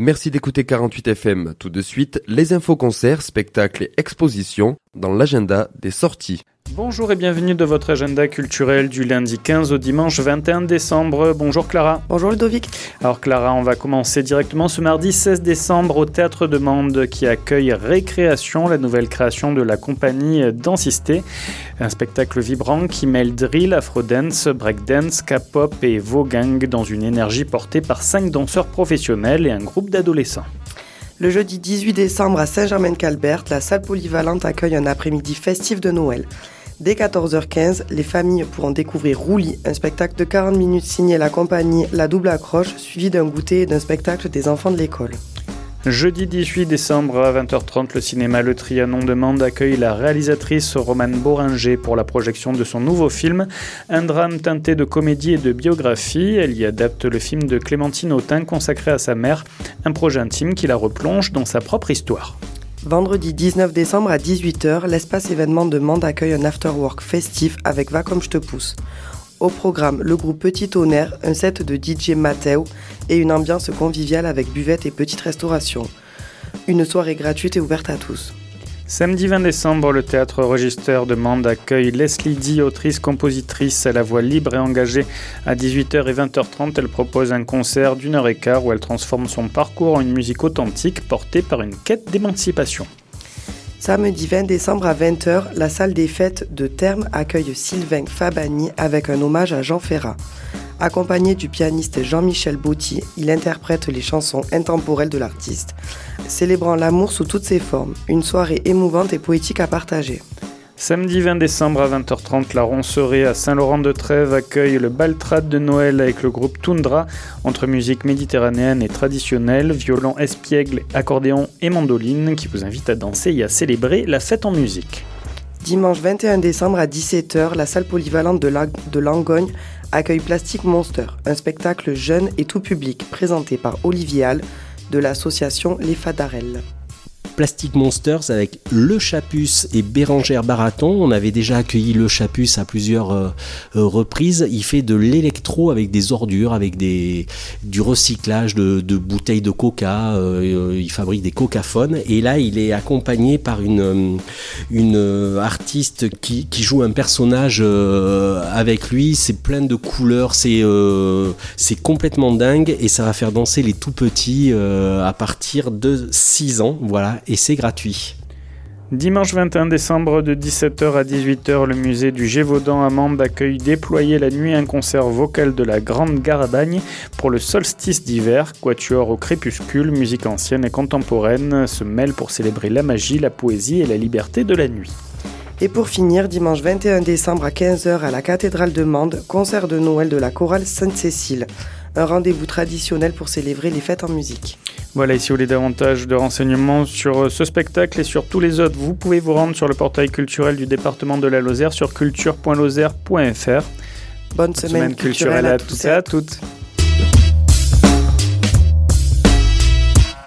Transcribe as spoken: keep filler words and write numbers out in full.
Merci d'écouter quarante-huit F M. Tout de suite, les infos concerts, spectacles et expositions dans l'agenda des sorties. Bonjour et bienvenue dans votre agenda culturel du lundi quinze au dimanche vingt et un décembre. Bonjour Clara. Bonjour Ludovic. Alors Clara, on va commencer directement ce mardi seize décembre au Théâtre de Mende qui accueille Récréation, la nouvelle création de la compagnie Dancisté. Un spectacle vibrant qui mêle drill, afrodance, breakdance, K-pop et vogang dans une énergie portée par cinq danseurs professionnels et un groupe d'adolescents. Le jeudi dix-huit décembre à Saint-Germain-Calbert, la salle polyvalente accueille un après-midi festif de Noël. Dès quatorze heures quinze, les familles pourront découvrir Roulis, un spectacle de quarante minutes signé la compagnie La Double Accroche, suivi d'un goûter et d'un spectacle des enfants de l'école. Jeudi dix-huit décembre à vingt heures trente, le cinéma Le Trianon de Mende accueille la réalisatrice Romane Boringer pour la projection de son nouveau film, un drame teinté de comédie et de biographie. Elle y adapte le film de Clémentine Autain consacré à sa mère, un projet intime qui la replonge dans sa propre histoire. Vendredi dix-neuf décembre à dix-huit heures, l'espace événement de Mende accueille un afterwork festif avec Va comme je te pousse. Au programme, le groupe Petit Tonnerre, un set de D J Matteo et une ambiance conviviale avec buvette et petite restauration. Une soirée gratuite et ouverte à tous. Samedi vingt décembre, le Théâtre Register de Mende accueille Leslie D, autrice-compositrice à la voix libre et engagée. À dix-huit heures et vingt heures trente, elle propose un concert d'une heure et quart où elle transforme son parcours en une musique authentique portée par une quête d'émancipation. Samedi vingt décembre à vingt heures, la salle des fêtes de Termes accueille Sylvain Fabani avec un hommage à Jean Ferrat. Accompagné du pianiste Jean-Michel Botti, il interprète les chansons intemporelles de l'artiste, célébrant l'amour sous toutes ses formes. Une soirée émouvante et poétique à partager. Samedi vingt décembre à vingt heures trente, la Roncerie à Saint-Laurent-de-Trèves accueille le Baltrade de Noël avec le groupe Toundra, entre musique méditerranéenne et traditionnelle, violon, espiègle, accordéon et mandoline, qui vous invite à danser et à célébrer la fête en musique. Dimanche vingt et un décembre à dix-sept heures, la salle polyvalente de, la, de Langogne accueille Plastic Monster, un spectacle jeune et tout public présenté par Olivier Hall de l'association Les Fadarelles. Plastic Monsters avec Le Chapus et Bérangère Baraton. On avait déjà accueilli Le Chapus à plusieurs euh, reprises. Il fait de l'électro avec des ordures, avec des, du recyclage de, de bouteilles de coca. Euh, il fabrique des cocaphones. Et là, il est accompagné par une, une artiste qui, qui joue un personnage euh, avec lui. C'est plein de couleurs. C'est, euh, c'est complètement dingue. Et ça va faire danser les tout petits euh, à partir de six ans. Voilà. Et c'est gratuit. Dimanche vingt et un décembre de dix-sept heures à dix-huit heures, le musée du Gévaudan à Mende accueille Déployer la nuit, un concert vocal de la Grande Garabagne pour le solstice d'hiver. Quatuor au crépuscule, musique ancienne et contemporaine se mêlent pour célébrer la magie, la poésie et la liberté de la nuit. Et pour finir, dimanche vingt et un décembre à quinze heures à la cathédrale de Mende, concert de Noël de la chorale Sainte-Cécile. Un rendez-vous traditionnel pour célébrer les fêtes en musique. Voilà, et si vous voulez davantage de renseignements sur ce spectacle et sur tous les autres, vous pouvez vous rendre sur le portail culturel du département de la Lozère sur culture point lozère point f r. Bonne semaine, Bonne semaine culturelle à tous et à toutes.